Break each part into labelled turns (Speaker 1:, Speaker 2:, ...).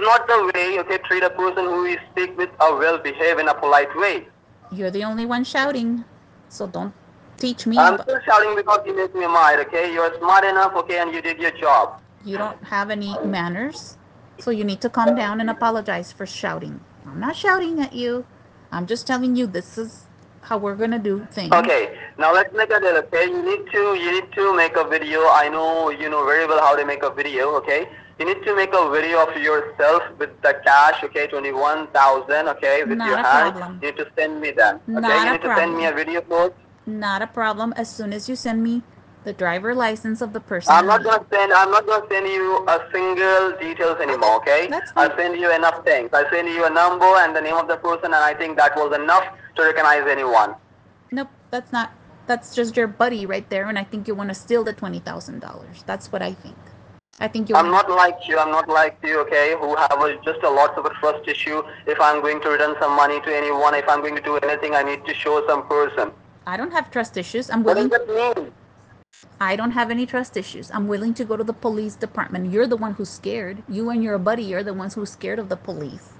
Speaker 1: not the way, okay, treat a person who is speak with a well-behaved in a polite way.
Speaker 2: You're the only one shouting, so don't teach me
Speaker 1: I'm
Speaker 2: about.
Speaker 1: still shouting because you make me mad, okay? You're smart enough, okay, and you did your job.
Speaker 2: You don't have any manners, so you need to calm down and apologize for shouting. I'm not shouting at you. I'm just telling you this is how we're gonna do things.
Speaker 1: Okay, now let's make a deal, okay? You need to make a video. I know you know very well how to make a video, okay? You need to make a video of yourself with the cash, okay, 21,000, okay, with
Speaker 2: Not
Speaker 1: your
Speaker 2: a
Speaker 1: hand.
Speaker 2: problem.
Speaker 1: You need to send me that, okay?
Speaker 2: Not
Speaker 1: You
Speaker 2: a
Speaker 1: need to send me
Speaker 2: problem.
Speaker 1: a video code.
Speaker 2: Not a problem. As soon as you send me the driver license of the person you need.
Speaker 1: I'm not gonna send you a single details
Speaker 2: Okay,
Speaker 1: anymore, okay?
Speaker 2: that's fine.
Speaker 1: I'll send you enough things. I'll send you a number and the name of the person, and I think that was enough to recognize anyone.
Speaker 2: Nope, that's not. That's just your buddy right there, and I think you want to steal the $20,000. That's what I think. I think you
Speaker 1: I'm
Speaker 2: want.
Speaker 1: not like you. I'm not like you, okay? Who have just a lots of a trust issue. If I'm going to return some money to anyone, if I'm going to do anything, I need to show some person.
Speaker 2: I don't have trust issues. I'm
Speaker 1: What does
Speaker 2: willing.
Speaker 1: that mean?
Speaker 2: I don't have any trust issues. I'm willing to go to the police department. You're the one who's scared. You and your buddy are the ones who's scared of the police.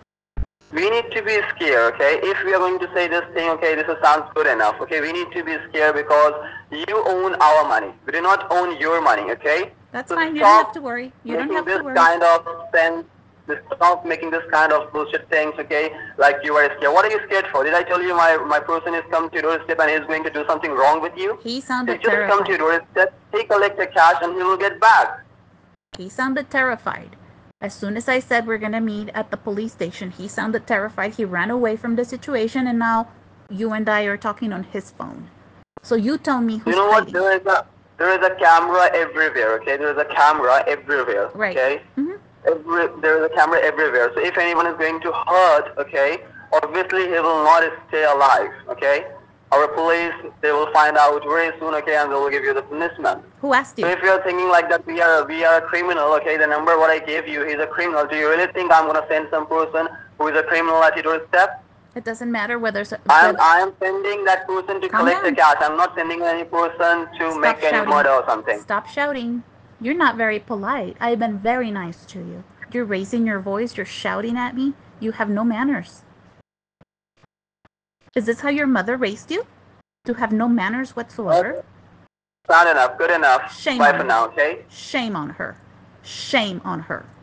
Speaker 1: We need to be scared, okay? If we are going to say this thing, okay, this sounds good enough, okay? We need to be scared because you own our money. We do not own your money, okay?
Speaker 2: That's
Speaker 1: So
Speaker 2: fine. You don't have
Speaker 1: stop
Speaker 2: to worry. You don't
Speaker 1: making
Speaker 2: have to
Speaker 1: this
Speaker 2: worry.
Speaker 1: kind of sense. Stop making this kind of bullshit things, okay? Like you are scared. What are you scared for? Did I tell you my person is come to your doorstep and he's going to do something wrong with you?
Speaker 2: He
Speaker 1: He
Speaker 2: sounded
Speaker 1: just come to
Speaker 2: terrified.
Speaker 1: your doorstep, he collect the cash and he will get back.
Speaker 2: He sounded terrified. As soon as I said we're gonna meet at the police station, he sounded terrified. He ran away from the situation, and now you and I are talking on his phone. So you tell me
Speaker 1: You
Speaker 2: who's
Speaker 1: know what?
Speaker 2: hiding.
Speaker 1: There is a camera everywhere, okay? There is a camera everywhere,
Speaker 2: Right.
Speaker 1: okay?
Speaker 2: Mm-hmm.
Speaker 1: There is a camera everywhere. So if anyone is going to hurt, okay, obviously he will not stay alive, okay? Our police, they will find out very soon, okay, and they will give you the punishment.
Speaker 2: Who asked
Speaker 1: So
Speaker 2: you?
Speaker 1: if you are thinking like that we are a criminal, okay, the number what I gave you, he's a criminal. Do you really think I'm gonna send some person who is a criminal at your doorstep?
Speaker 2: It doesn't matter whether.
Speaker 1: I am sending that person to
Speaker 2: Calm
Speaker 1: collect the
Speaker 2: down.
Speaker 1: cash. I'm not sending any person to
Speaker 2: Stop
Speaker 1: make any
Speaker 2: shouting.
Speaker 1: murder or something.
Speaker 2: Stop shouting. You're not very polite. I've been very nice to you. You're raising your voice. You're shouting at me. You have no manners. Is this how your mother raised you? To have no manners whatsoever?
Speaker 1: Sound enough, good enough.
Speaker 2: Shame
Speaker 1: Bye
Speaker 2: on
Speaker 1: for
Speaker 2: her.
Speaker 1: now, okay?
Speaker 2: Shame on her. Shame on her.